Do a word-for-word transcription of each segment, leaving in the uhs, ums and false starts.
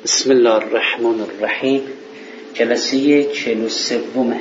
بسم الله الرحمن الرحیم. جلسه چهل و سوم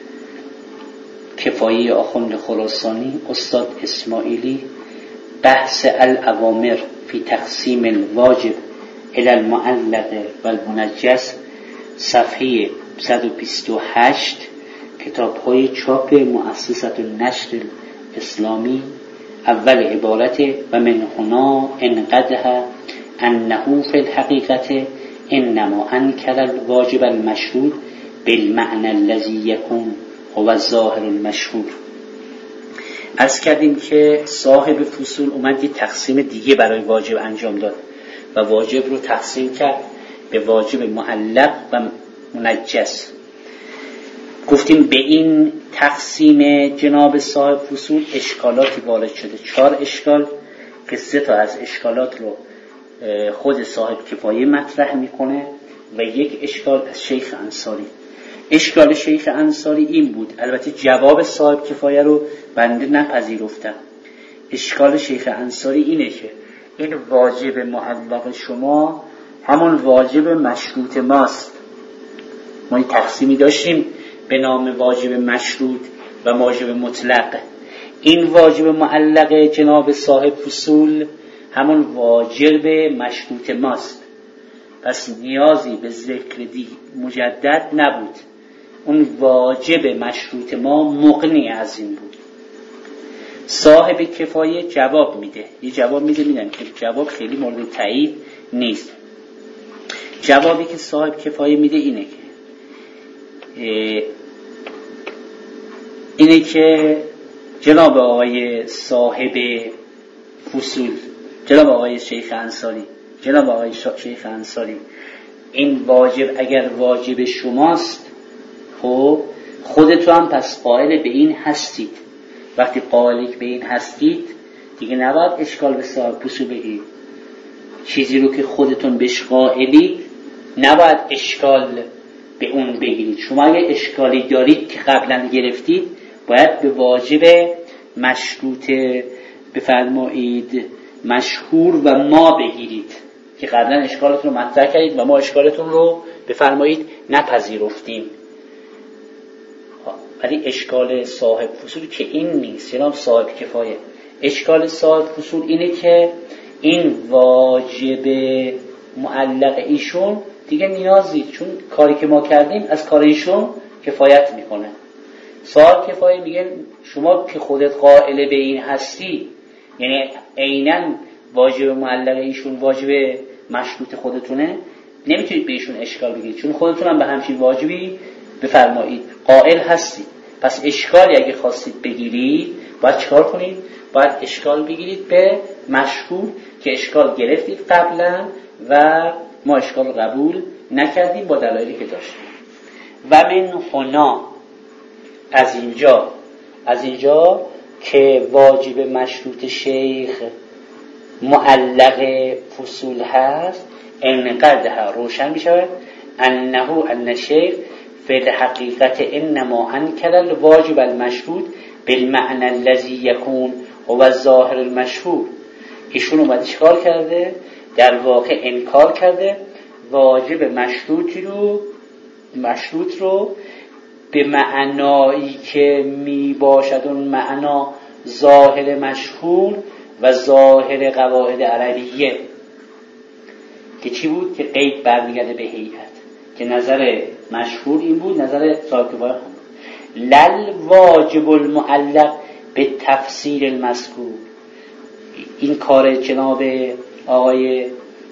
کفایه آخوند خراسانی استاد اسماعیلی، بحث الاوامر فی تقسیم الواجب الی المعلق و المنجس، صفحه صد و بیست و هشت، کتاب های چاپ مؤسسه النشر الاسلامی. اول عبارت و من هنا انقدح انه فی الحقیقت انما انکر الواجب المشروط بالمعنى الذي يكون هو الظاهر المشهور. عرض کردیم که صاحب فصول اومد یه تقسیم دیگه برای واجب انجام داد و واجب رو تقسیم کرد به واجب معلق و منجس. گفتیم به این تقسیم جناب صاحب فصول اشکالاتی وارد شده، چهار اشکال که سه تا از اشکالات رو خود صاحب کفایه مطرح میکنه و یک اشکال از شیخ انصاری. اشکال شیخ انصاری این بود، البته جواب صاحب کفایه رو بنده نپذیرفتم. اشکال شیخ انصاری اینه که این واجب معلق شما همون واجب مشروط ماست. ما این تقسیمی داشتیم به نام واجب مشروط و واجب مطلق. این واجب معلق جناب صاحب فصول همون واجب مشروط ماست، پس نیازی به ذکر دی مجدد نبود. اون واجب مشروط ما مغنی از این بود. صاحب کفایه جواب میده، یه جواب میده میدن که جواب خیلی مورد تایید نیست. جوابی که صاحب کفایه میده اینه که اینه که جناب آقای صاحب فصول، جناب آقای شیخ انصاری، جناب آقای شیخ انصاری، این واجب اگر واجب شماست، خب خودتو هم پس قائل به این هستید. وقتی قائل به این هستید دیگه نباید اشکال به صاحب فصول بگید. چیزی رو که خودتون بهش قائلید نباید اشکال به اون بگیرید. شما اگه اشکالی دارید که قبلا گرفتید باید به واجب مشروط بفرمایید مشهور و ما بگیرید که قبلا اشکالتون رو مطرح کردید و ما اشکالتون رو بفرمایید نپذیرفتیم. ولی اشکال صاحب فصول که این نیست، جناب صاحب کفایه. اشکال صاحب فصول اینه که این واجب معلق ایشون دیگه نیازی، چون کاری که ما کردیم از کار ایشون کفایت میکنه. صاحب کفایه میگه شما که خودت قائل به این هستی، یعنی عیناً واجب معلق ایشون واجب مشروط خودتونه، نمیتونید به ایشون اشکال بگیرید چون خودتون هم به همچین واجبی بفرمایید قائل هستید. پس اشکالی اگه خواستید بگیرید باید چیکار کنید؟ باید اشکال بگیرید به مشهور که اشکال گرفتید قبلا و ما اشکال قبول نکردیم با دلایلی که داشتیم. و من هنا، از اینجا از اینجا که واجب مشروط شیخ معلق فصول هست، انقدر روشن میشود انه ان شیخ فی الحقیقت انما انکر الواجب المشروط بالمعنى الذي يكون هو الظاهر المشهور. ایشون اومد اشکال کرده، در واقع انکار کرده واجب مشروطی رو مشروط رو به معنایی که می باشد اون معنا ظاهر مشهور و ظاهر قواعد عربیه که چی بود؟ که قید برمیگرده به هیئت، که نظر مشهور این بود، نظر صاحب کفایه هم بود. لل واجب المعلق به تفسیر المذکور. این کار جناب آقای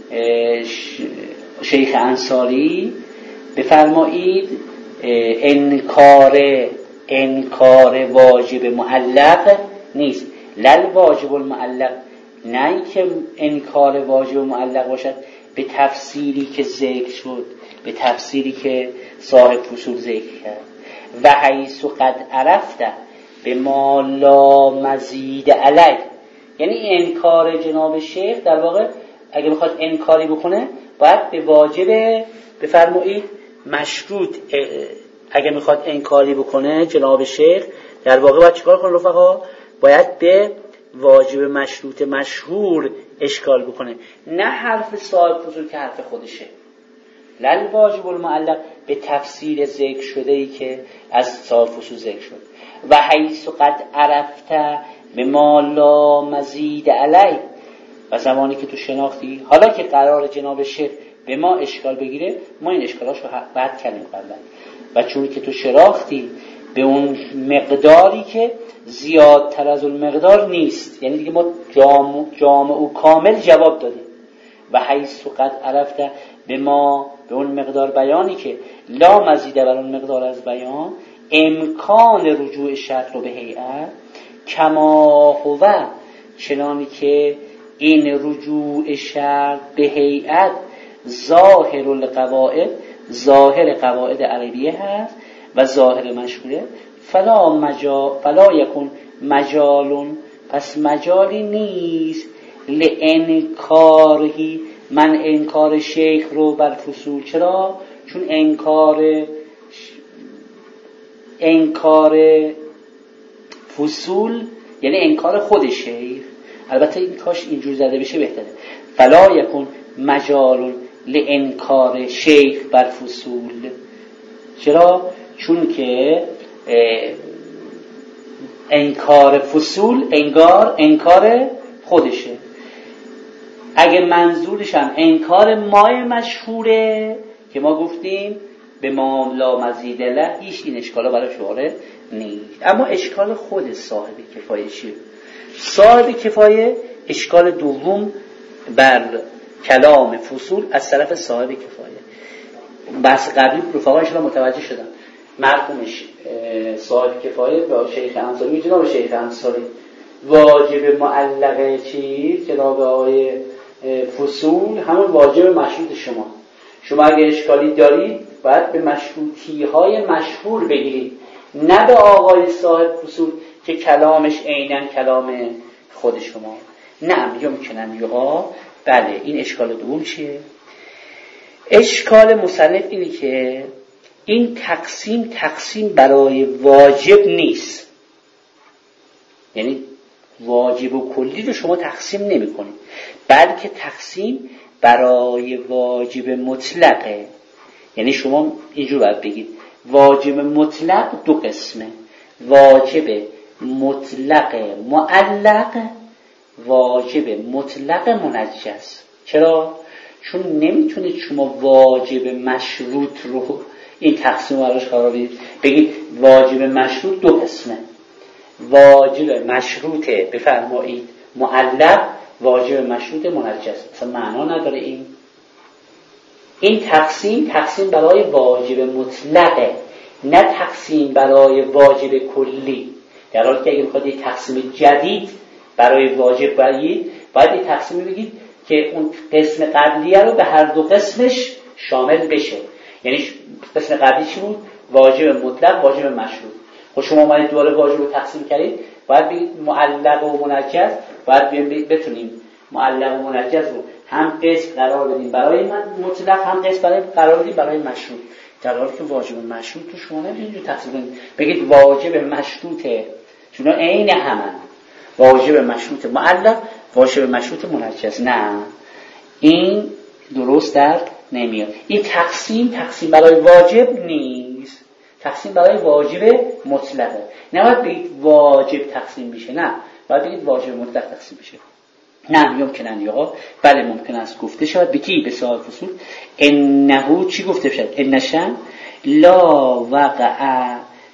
شیخ انصاری بفرمایید انکار انکار واجب معلق نیست. لل واجب المعلق، نه اینکه انکار واجب معلق باشد به تفسیری که ذکر شد، به تفسیری که صاحب فصول ذکر کرد. و حیث قد عرفت به ما لا مزید علیه، یعنی انکار جناب شیخ در واقع اگه بخواد انکاری بکنه باید به واجب بفرمایید مشروط، اگه میخواد انکاری بکنه جناب شیخ در واقع باید چیکار کنه رفقا؟ باید به واجب مشروط مشهور اشکال بکنه، نه حرف صاحب فصول که حرف خودشه. لل واجب المعلق به تفسیر ذکر شده ای که از صاحب فصول ذکر شد. و حیث قد عرفت به ما لا مزید علی، و زمانی که تو شناختی، حالا که قرار جناب شیخ به ما اشکال بگیره، ما این اشکالاش رو بعد کردیم قبلا، و چون که تو شناختی به اون مقداری که زیادتر از اون مقدار نیست، یعنی دیگه ما جامع, جامع و کامل جواب دادیم. و حیث قد عرفت به ما، به اون مقدار بیانی که لا مزیده بر اون مقدار از بیان، امکان رجوع شرط رو به هیئت کما هو، چنانی که این رجوع شرط به هیئت ظاهر القواعد، ظاهر قواعد عربیه هست و ظاهر مشهوره، فلا مجال فلا یکن مجالون، پس مجالی نیست لانکارهی، من انکار شیخ رو بر فصول. چرا؟ چون انکار انکار فصول یعنی انکار خود شیخ. البته این کاش اینجور زده بشه بهتره. فلا یکن مجال لانکار شیخ بر فصول. چرا؟ چون که انکار فصول انگار انکار خودشه. اگه منظورش هم انکار مای مشهوره که ما گفتیم به ما لا مزید له، هیچ این اشکالا براش وارد نیست. اما اشکال خود صاحب کفایه چیه؟ صاحب کفایه اشکال دوم بر کلام فصول از طرف صاحب کفایه. بحث قبلی رفقایش را متوجه شدن. مرحومش صاحب کفایه با شیخ انصاری، جناب شیخ انصاری واجب معلقه چیز جناب آقای فصول همون واجب مشروط شما. شما اگه اشکالی دارید باید به مشروطی های مشهور بگیرید، نه به آقای صاحب فصول که کلامش عیناً کلام خود شما. نعم یمکنن یقا. بله این اشکال دوم چیه؟ اشکال مصنف اینه که این تقسیم تقسیم برای واجب نیست، یعنی واجب و کلی رو شما تقسیم نمی کنید، بلکه تقسیم برای واجب مطلقه. یعنی شما اینجور باید بگید واجب مطلق دو قسمه: واجب مطلق معلق، واجب مطلق منجز. چرا؟ چون نمیتونید شما واجب مشروط رو این تقسیم براش قرار بدید، بگید واجب مشروط دو قسمه: واجب مشروط بفرمایید معلق، واجب مشروط منجز. اصلا معنا نداره. این این تقسیم تقسیم برای واجب مطلقه، نه تقسیم برای واجب کلی. در حالی که اگه بخواید یک تقسیم جدید برای واجب بگید، باید یک تقسیم بگید که اون قسم قبلیه رو به هر دو قسمش شامل بشه. یعنی قسم قبلی چی بود؟ واجب مطلق، واجب مشروط. خب شما اومدید دوباره واجب رو تقسیم کردید، باید بگید معلق و منجز. باید بتونیم معلق و منجز رو هم قسم قرار بدیم برای مطلق، هم قسم برای قرار بدیم برای مشروط. در حالی که واجب مشروط رو شما نمی‌تونید تقسیم کنید بگید واجب مشروطه، چون عین همن، واجب مشروط معلق، واجب مشروط منجز. نه، این درست در نمیاد. این تقسیم تقسیم برای واجب نیست، تقسیم برای واجب مطلقه. نباید بگید واجب تقسیم میشه، نه، باید بگید واجب مطلق تقسیم میشه. نه یمکنن یا بله ممکن است گفته شود به کی؟ به صاحب فصول. انه چی گفته شد؟ انشان لا وقع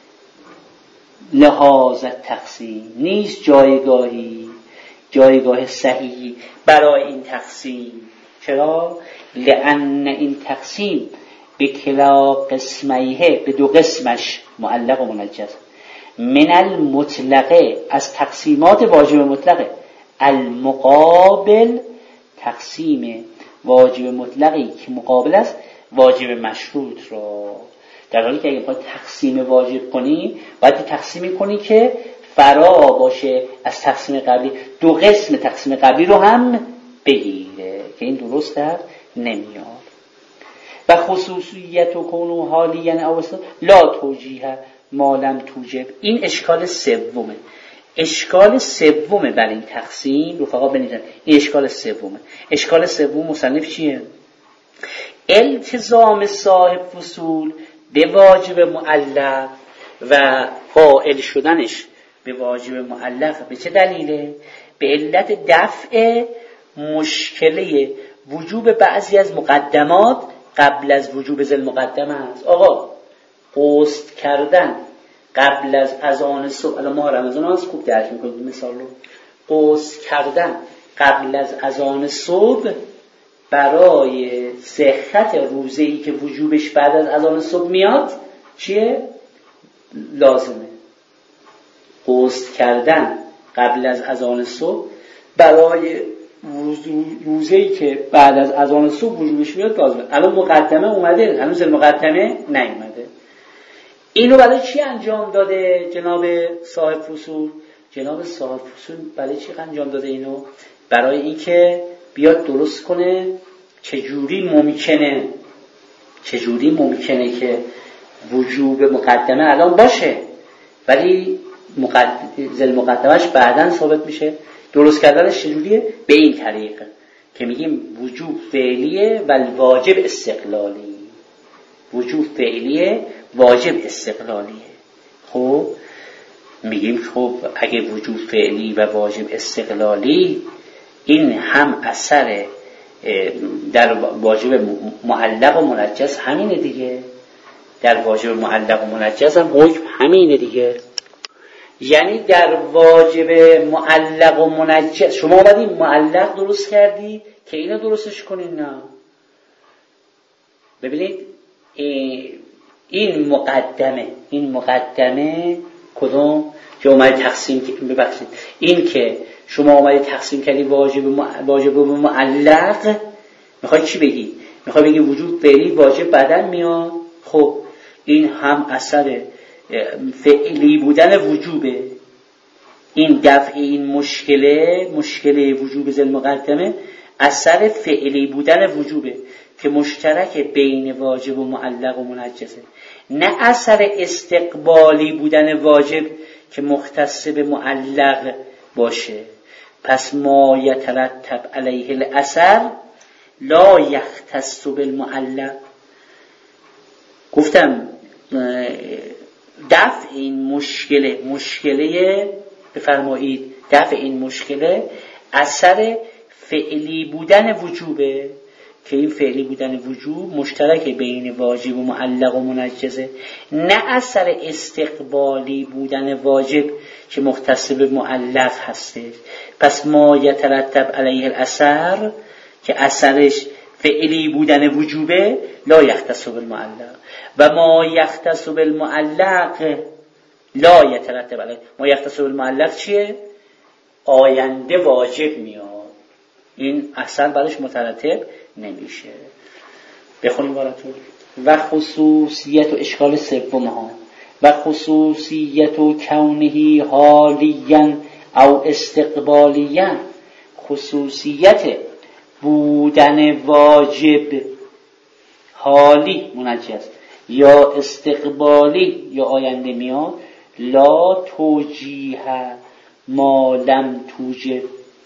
لحاظ تقسیم، نیست جایگاهی جایگاه صحیحی برای این تقسیم. چرا؟ لأن این تقسیم به کلا قسمیه، به دو قسمش معلق و منجز، من المطلقه، از تقسیمات واجب مطلقه، المقابل، تقسیم واجب مطلقی که مقابل است واجب مشروط را. در حالی که اگه باید تقسیم واجب کنی، باید تقسیمی کنی که فرا باشه از تقسیم قبلی، دو قسم تقسیم قبلی رو هم بگیره، که این درست در نمیاد. و خصوصیت و کنو حالیا او لا توجیه ما لم توجب. این اشکال سومه. اشکال سومه بر این تقسیم رفقا بنیدن. این اشکال سومه. اشکال سوم مصنف چیه؟ التزام صاحب فصول به واجب معلق و قائل شدنش به واجب معلق به چه دلیله؟ به علت دفع مشکله وجوب بعضی از مقدمات قبل از وجوب ذل مقدمه است. آقا قصد کردن قبل از اذان صبح، الان ما رمضان هست خوب درک میکنید مثال رو، قصد کردن قبل از اذان صبح برای صحت روزه‌ای که وجوبش بعد از اذان صبح میاد چیه؟ لازمه. قصد کردن قبل از اذان صبح برای روزه‌ای که بعد از اذان صبح وجوبش میاد لازمه. الان مقدمه اومده، هنوز مقدمه نیومده. اینو برای چی انجام داده جناب صاحب فصول؟ جناب صاحب فصول برای چی انجام داده اینو؟ برای اینکه بیاد درست کنه چجوری ممکنه چجوری ممکنه که وجوب مقدمه الان باشه ولی ذل مقدمش بعداً ثابت میشه. درست کردنش چجوریه؟ به این طریق که میگیم وجوب فعلیه و واجب استقلالی. وجوب فعلیه، واجب استقلالیه. خب میگیم خب اگه وجوب فعلی و واجب استقلالی، این هم اثر در واجب معلق و منجز همینه دیگه، در واجب معلق و منجز هم حکم همینه دیگه. یعنی در واجب معلق و منجز شما اومدی معلق درست کردی که اینو درستش کنین. نه ببینید این مقدمه این مقدمه کدوم که اومدی تقسیم ببخشید این که شما اومدی تقسیم کردی واجب واجب و معلق، میخوای چی بگی؟ میخوای بگی وجود فعلی واجب بعدن میاد. خب این هم اثر فعلی بودن وجوبه، این دفع این مشکله مشکله وجوب ذل مقدمه اثر فعلی بودن وجوبه که مشترک بین واجب و معلق و منجزه، نه اثر استقبالی بودن واجب که مختص به معلق باشه. پس ما یترتب علیه الاثر لا یختص بالمعلق. گفتم دفع این مشکله مشکله بفرمایید دفع این مشکله اثر فعلی بودن وجوبه که این فعلی بودن وجوب مشترک بین واجب و معلق و منجزه، نه اثر استقبالی بودن واجب که مختص به معلق هسته. پس ما یترتب علیه الاثر که اثرش فعلی بودن وجوبه لا یختص بالمعلق و ما یختص بالمعلق لا یترتب علیه. ما یختص بالمعلق چیه؟ آینده واجب میاد، این اثر برش مترتب نمیشه. بخونیم براتون. و خصوصیت و اشکال سوم ها و خصوصیت و کونهی حالیا او استقبالیا، خصوصیت بودن واجب حالی منجز یا استقبالی یا آینده میاد، لا توجیه ما لم توجب،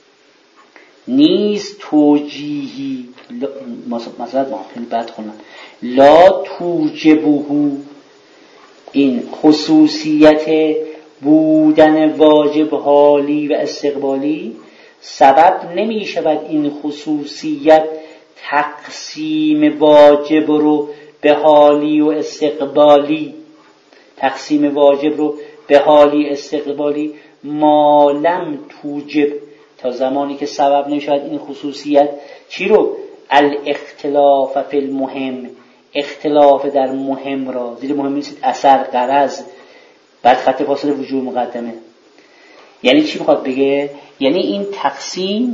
نیست توجیهی مثلا ما خیلی بد خوندم لا توجبه. این خصوصیت بودن واجب حالی و استقبالی سبب نمی شود این خصوصیت تقسیم واجب رو به حالی و استقبالی، تقسیم واجب رو به حالی استقبالی ما لم توجب، تا زمانی که سبب نمی شود این خصوصیت چی رو؟ الاختلاف فی المهم، اختلاف در مهم را، زیر مهم نیست اثر غرض بعد خط فاصله وجوب مقدمه. یعنی چی میخواد بگه؟ یعنی این تقسیم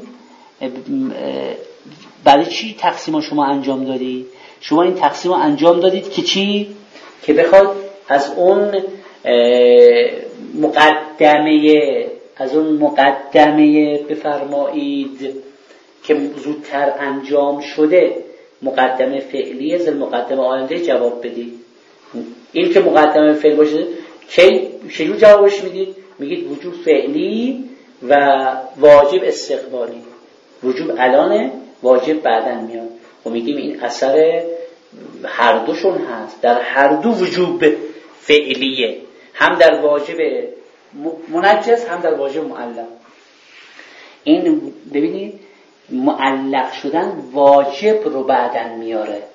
برای چی تقسیم شما انجام دادید؟ شما این تقسیم رو انجام دادید که چی؟ که بخواد از اون مقدمه از اون مقدمه بفرمایید که زودتر انجام شده، مقدمه فعلی از مقدمه آینده جواب بدید. این که مقدمه فعل باشه کی چجور جوابش میدید؟ میگید وجوب فعلی و واجب استقبالی. وجوب الانه، واجب بعداً میاد. و میگیم این اثر هر دوشون هست، در هر دو وجوب فعلیه، هم در واجب منجز هم در واجب معلق. این ببینید معلق شدن واجب رو بعدن میاره.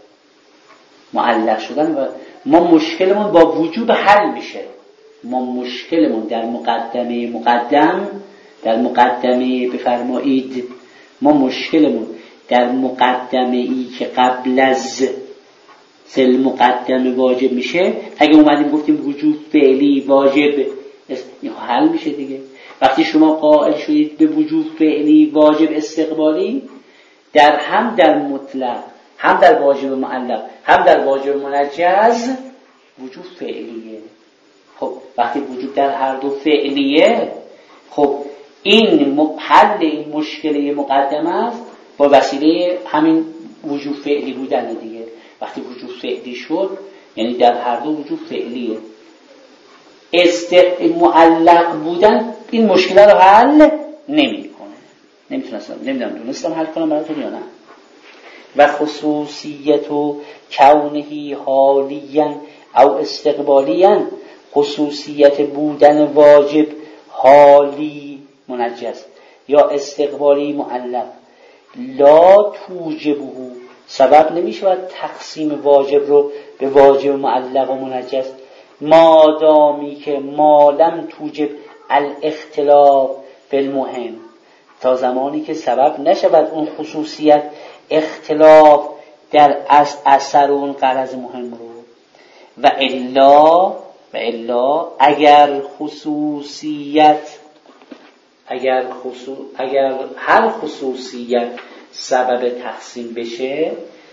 معلق شدن و ما مشکلمون با وجوب حل میشه. ما مشکلمون در مقدمه مقدم در مقدمه بفرمایید ما مشکلمون در مقدمه ای که قبل از سل مقدمه واجب میشه. اگه اومدیم گفتیم وجوب فعلی واجب حل میشه دیگه. وقتی شما قائل شدید به وجوب فعلی واجب استقبالی، در هم در مطلق هم در واجب معلق هم در واجب منجز وجوب فعلیه. خب وقتی وجوب در هر دو فعلیه، خب این حل این مشکل مقدمه است با وسیله همین وجوب فعلی بودن دیگه. وقتی وجوب فعلی شد یعنی در هر دو وجوب فعلیه. است معلق بودن این مشکل رو حل نمیکنه. نمیتونستم نمیدونم دونستم حل کنم براتون یا نه. و خصوصیت و کونه حالیاً او استقبالیاً، خصوصیت بودن واجب حالی منجز یا استقبالی معلق لا توجبه، سبب نمیشه تقسیم واجب رو به واجب معلق و منجز، مادامی که مالم توجب الاختلاف بالمهم، تا زمانی که سبب نشود اون خصوصیت اختلاف در اثر اون غرض مهم رو. و الا و الا اگر خصوصیت اگر خصوص اگر هر خصوصیت سبب تقسیم بشه،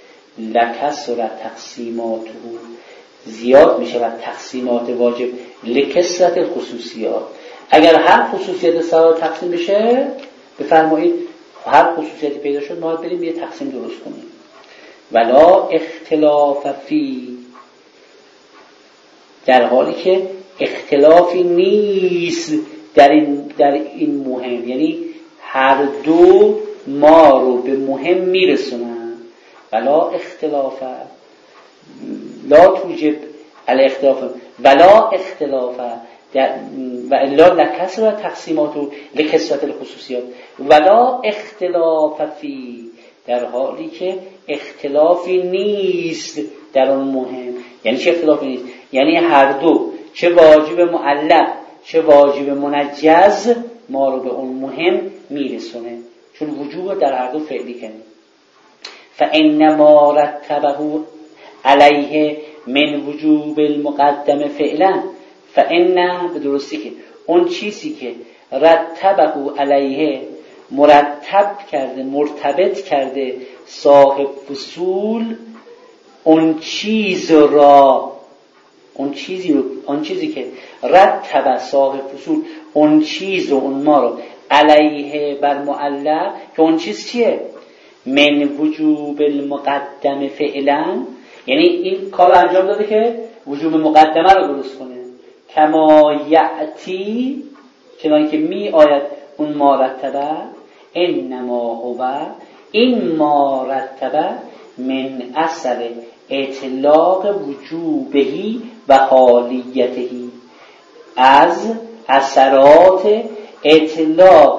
لکسر تقسیماته، زیاد میشه و تقسیمات واجب لکسرت خصوصیات. اگر هر خصوصیت سبب تقسیم بشه، بفرمایید هر خصوصیتی پیدا شد ما بریم یه تقسیم درست کنیم. ولا اختلاف فی، در حالی که اختلافی نیست در این در این مهم، یعنی هر دو ما رو به مهم میرسونن. ولا اختلاف لا توجب الاختلاف ولا اختلاف و الا لکسر تقسیمات و لکسرت الخصوصیات. ولا اختلاف فی، در حالی که اختلافی نیست در اون مهم. یعنی چه اختلافی نیست؟ یعنی هر دو، چه واجب معلق چه واجب منجز، ما رو به اون مهم میرسونه، چون وجوب در هر دو فعلی کنیم. فانما رتبه علیه من وجوب المقدم فعلا، فان به درستی که اون چیزی که رتبه علیه مرتب کرده مرتبط کرده صاحب فصول، اون چیز را اون چیزی رو اون چیزی که رتب صاحب فصول اون چیز و اون ما رو علیه بر معلق، که اون چیز چیه؟ من وجوب المقدم فعلا، یعنی این کار انجام داده که وجوب مقدمه رو درست کنه. کما یعتی، چنانکه که می آید اون مرتبه، انما هو، این مرتبه من اثر اطلاق وجوبهی و حالیتهی، از اثرات اطلاق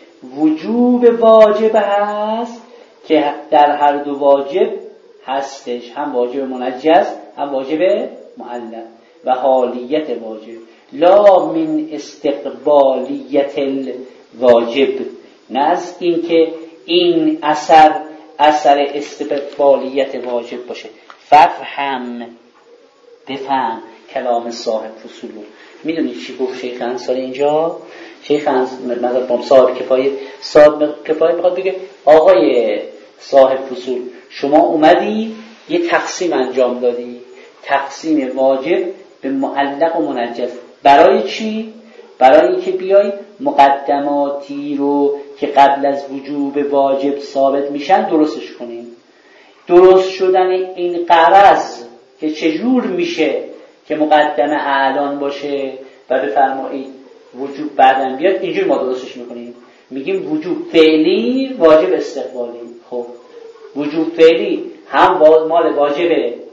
وجوب واجب هست که در هر دو واجب هستش، هم واجب منجز هم واجب معلق، و حالیت واجب، لا من استقبالیت الواجب، نه از این که این اثر اثر استقبالیت واجب باشه. ففهم، بفهم کلام صاحب فصول. میدونید چی گفت شیخ انصاری اینجا؟ شیخ انصاری صاحب کفایه صاحب کفایه میخواد بگه آقای صاحب فصول، شما اومدی یه تقسیم انجام دادی، تقسیم واجب به معلق و منجز. برای چی؟ برای اینکه بیای مقدماتی رو که قبل از وجوب واجب ثابت میشن درستش کنیم. درست شدن این غرض که چجور میشه که مقدمه اعلان باشه و بفرمایید وجوب بعدن بیاد، اینجور ما درستش میکنیم. میگیم وجوب فعلی واجب استقبالی. خب وجوب فعلی هم مال واجب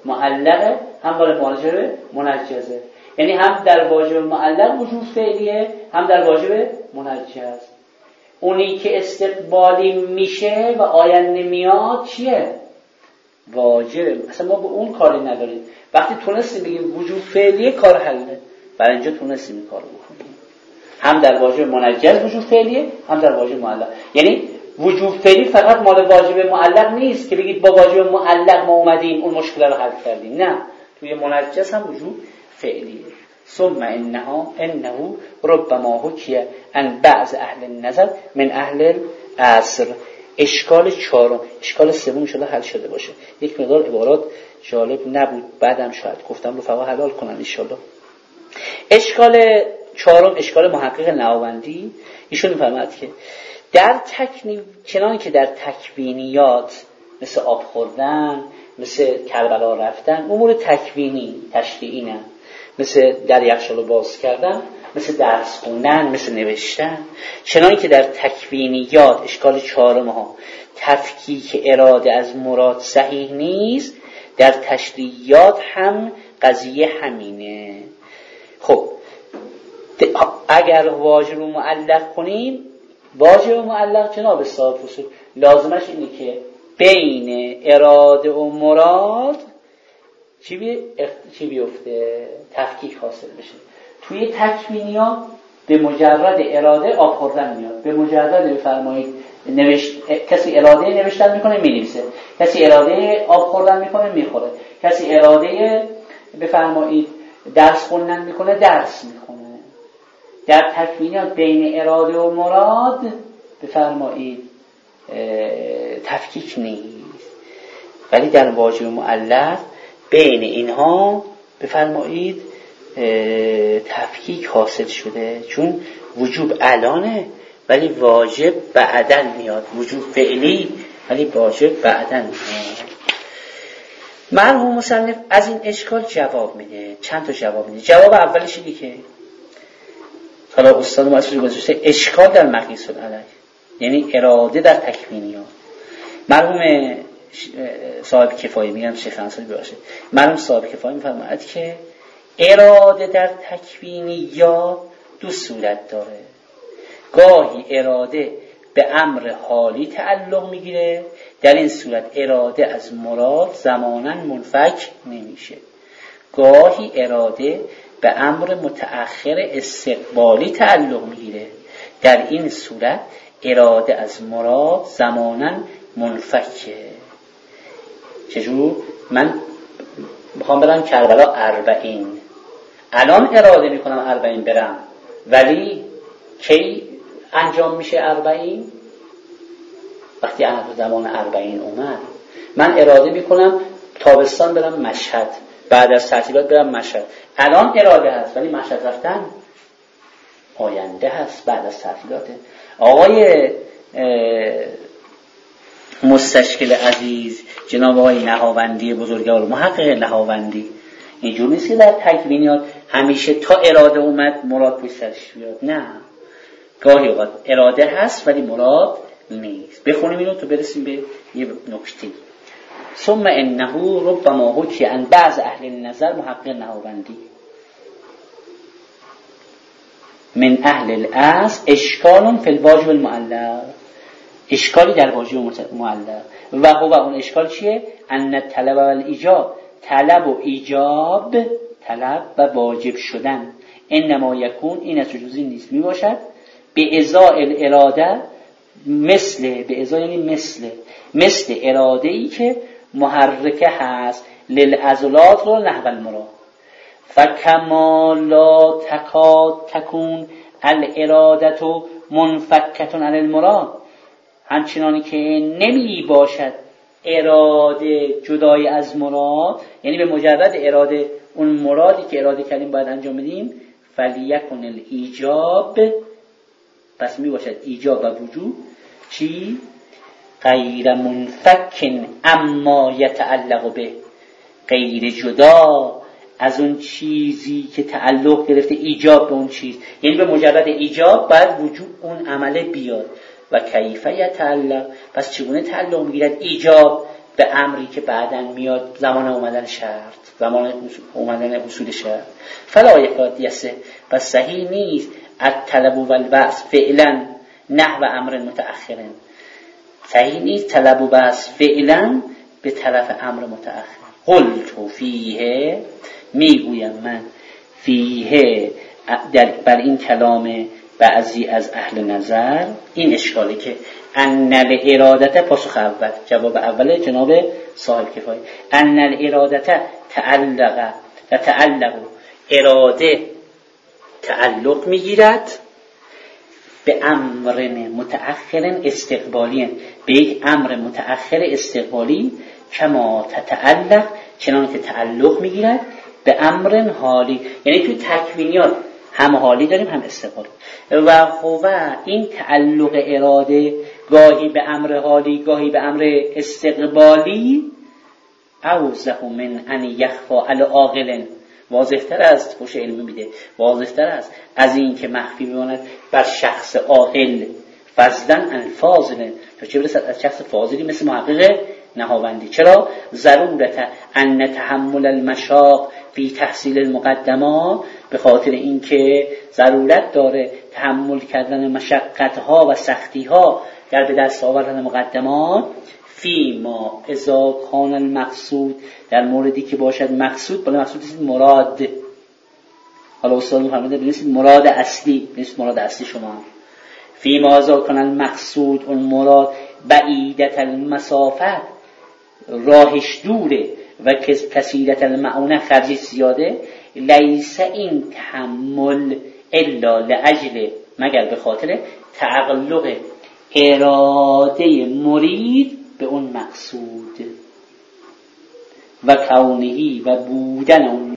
معلقه، هم برای واجب منجزه. یعنی هم در واجب معلق وجوب فعلیه، هم در واجب منجز. اونی که استقبالی میشه و آینده میاد چیه؟ واجب. اصلا ما به اون کاری نداریم. وقتی تونستیم بگیم وجوب فعلیه کار حله. برای اینجا تونستیم این کارو بکنیم. هم در واجب منجز وجوب فعلیه، هم در واجب معلق. یعنی وجوب فعلی فقط مال واجب معلق نیست که بگید با واجب معلق ما اومدیم اون مشکل رو حل کردیم. نه، توی منجز هم وجوب فعلیه. ثم انه انه ربما حکی عن بعض اهل النظر من اهل العصر. اشکال چهارم، اشکال سوم ان شاء الله حل شده باشه. یک مقدار عبارات جالب نبود، بعدم شاید گفتم رفقا حلال کنن ان شاء الله. اشکال چهارم اشکال محقق نهاوندی. ایشون می‌فرماید که در تکنیف، چنان که در تکوینیات مثل آب خوردن، مثل کربلا رفتن، امور تکوینی تشریعی نه، مثل در یخچال باز کردن، مثل درس خوندن، مثل نوشتن، چنان که در تکوینیات اشکال چهارم ها تفکیک اراده از مراد صحیح نیست، در تشریعیات هم قضیه همینه. خب اگر واجب رو معلق کنیم، واجب معلق جناب صاحب فصول لازمش اینه که بین اراده و مراد چی بی چی بیفته؟ تفکیک حاصل بشه. توی تکوینیات به مجرد اراده آب خوردن میاد، به مجرد بفرمایید نوشت، کسی اراده نوشتن میکنه مینویسه، کسی اراده آب خوردن میکنه میخوره، کسی اراده بفرمایید درس خوندن میکنه درس میخونه. در تکوینیات بین اراده و مراد بفرمایید تفکیک نیست، ولی در واجب معلق بین اینها بفرمایید تفکیک حاصل شده، چون وجوب الانه ولی واجب بعداً میاد، وجوب فعلی ولی واجب بعداً میاد. مرحوم مصنف از این اشکال جواب میده، چند تا جواب میده. جواب اولش اینه که حالا استاد ما اصلا گذاشته اشکال در مقیس العلیه، یعنی اراده در تکوینیات. مرحوم صاحب کفایه، میگم شیخ انصاری باشه، مرحوم صاحب کفایه میفرماید که اراده در تکوینیات دو صورت داره. گاهی اراده به امر حالی تعلق میگیره، در این صورت اراده از مراد زماناً منفک نمیشه. گاهی اراده به امر متأخر استقبالی تعلق میگیره، در این صورت اراده از مراد زماناً منفکه. چجور؟ من میخوام برم کربلا اربعین، الان اراده میکنم اربعین برم، ولی کی انجام میشه اربعین؟ وقتی انا زمان اربعین اومد. من اراده میکنم تابستان برم مشهد، بعد از تعطیلات برم مشهد، الان اراده هست ولی مشهد رفتن آینده هست، بعد از تعطیلاته. آقای مستشکل عزیز جناب آقای نهاوندی بزرگوار، محقق نهاوندی، اینجور نیست که در تکوینیات همیشه تا اراده اومد مراد پشت سرش بیاد، نه، گاهی اوقات اراده هست ولی مراد نیست. بخونیم اینو تو برسیم به یه نکته. ثم انه ربما حکی عن بعض اهل النظر، محقق نهاوندی، من اهل الاصل اشکال فی الواجب المعلق، اشکالی در واجب معلق. و هو اون اشکال چیه؟ ان طلب و ایجاب، طلب و ایجاب، طلب و واجب شدن، انما یکون، این از جزئی نیست، می باشد به ازای الاراده، مثل، به ازای یعنی مثل، مثل اراده ای که محرکه هست للعضلات رو نحو المراد، فکما لا تکاد تکون الارادت منفکتون عن المراد، همچنانی که نمی باشد اراده جدای از مراد، یعنی به مجرد اراده اون مرادی که اراده کردیم باید انجام بدیم، فلیکن الایجاب، پس می باشد ایجاب و وجوب چی؟ غیر منفکن اما یتعلق به، غیر جدا از اون چیزی که تعلق گرفته ایجاب به اون چیز، یعنی به مجرد ایجاب باید وجوب اون عمله بیاد. و کیف یتعلق، پس چگونه تعلق میگیرد ایجاب به امری که بعداً میاد زمان اومدن شرط، زمان اومدن حصول شرط. فلا یکاد یصح، پس صحیح نیست الطلب و البعث فعلا نحو امر متأخر، صحیح نیست طلب و بعث فعلا به طرف امر متأخر. قلت فیه، میگویم من، فیه در بر این کلام بعضی از اهل نظر این اشکالی که ان الارادت، پاسخ اول جواب اول جناب صاحب کفایه، ان الارادت تعلق و تعلق اراده تعلق میگیرد به امر متأخر استقبالی، به یک امر متأخر استقبالی، کما تتعلق، چنان که تعلق میگیرد به امر حالی. یعنی توی تکوینیات هم حالی داریم هم استقبالی. و هو این تعلق اراده گاهی به امر حالی گاهی به امر استقبالی اوضح من ان یخفى علی عاقل، واضح‌تر است، خوش علم میده، واضح‌تر است از این که مخفی بماند بر شخص عاقل فضلا الفاضل، تا چه برسد از شخص فاضلی مثل محقق نهاوندی. چرا؟ ضرورت ان تحمل المشاق فی تحصیل المقدمات، به خاطر اینکه ضرورت داره تحمل کردن مشقت‌ها و سختی‌ها در به دست آوردن مقدمات، فی ما اذا کان المقصود، در موردی که باشد مقصود، بالا مقصود است مراد، حالا استاد می‌فرماید ببینید مراد اصلی نیست، مراد اصلی شما فی ما اذا کان المقصود اون مراد بعیدت المسافت، راهش دوره، و کثیرت المعونه، خرجش زیاده، لیس این تحمل الا لاجل، مگر به خاطر تعلق اراده مرید به اون مقصود و کونهی و بودن اون